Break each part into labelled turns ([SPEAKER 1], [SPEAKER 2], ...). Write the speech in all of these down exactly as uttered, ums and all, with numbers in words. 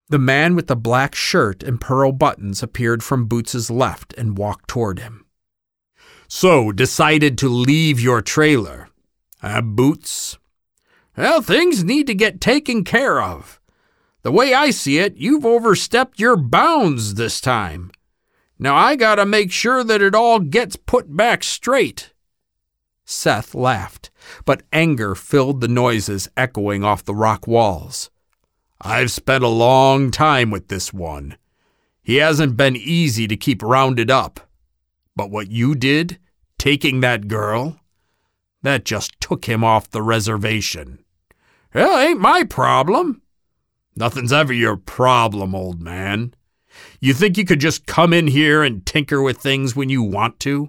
[SPEAKER 1] The man with the black shirt and pearl buttons appeared from Boots's left and walked toward him.
[SPEAKER 2] So, decided to leave your trailer, huh, Boots?
[SPEAKER 1] Well, things need to get taken care of. The way I see it, you've overstepped your bounds this time. Now I gotta make sure that it all gets put back straight. Seth laughed, but anger filled the noises echoing off the rock walls.
[SPEAKER 2] I've spent a long time with this one. He hasn't been easy to keep rounded up. But what you did, taking that girl, that just took him off the reservation.
[SPEAKER 1] Well, ain't my problem.
[SPEAKER 2] Nothing's ever your problem, old man. You think you could just come in here and tinker with things when you want to?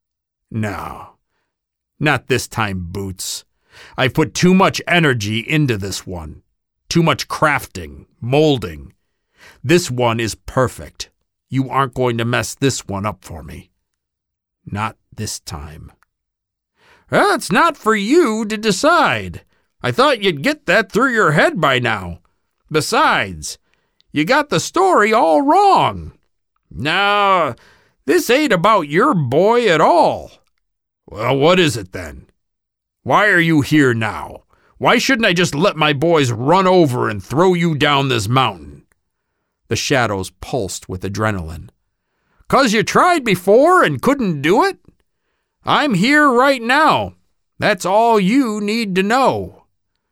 [SPEAKER 2] No, not this time, Boots. I've put too much energy into this one. Too much crafting, molding. This one is perfect. You aren't going to mess this one up for me. Not this time.
[SPEAKER 1] Well, it's not for you to decide. I thought you'd get that through your head by now. Besides, you got the story all wrong. No, this ain't about your boy at all.
[SPEAKER 2] Well, what is it then? Why are you here now? Why shouldn't I just let my boys run over and throw you down this mountain?
[SPEAKER 1] The shadows pulsed with adrenaline. 'Cause you tried before and couldn't do it? I'm here right now. That's all you need to know.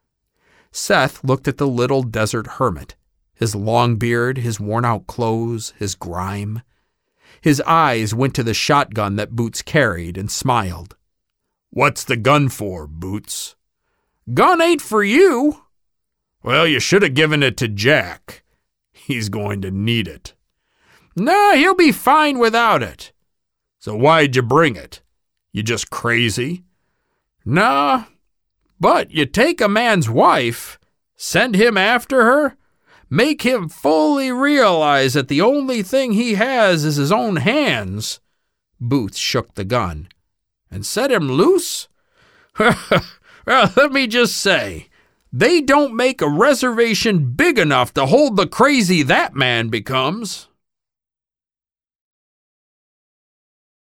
[SPEAKER 1] Seth looked at the little desert hermit, his long beard, his worn-out clothes, his grime. His eyes went to the shotgun that Boots carried and smiled.
[SPEAKER 2] What's the gun for, Boots?
[SPEAKER 1] Gun ain't for you.
[SPEAKER 2] Well, you should have given it to Jack. He's going to need it.
[SPEAKER 1] No, he'll be fine without it.
[SPEAKER 2] So why'd you bring it? You just crazy?
[SPEAKER 1] Nah, but you take a man's wife, send him after her, make him fully realize that the only thing he has is his own hands. Boots shook the gun. And set him loose? Well, let me just say, they don't make a reservation big enough to hold the crazy that man becomes.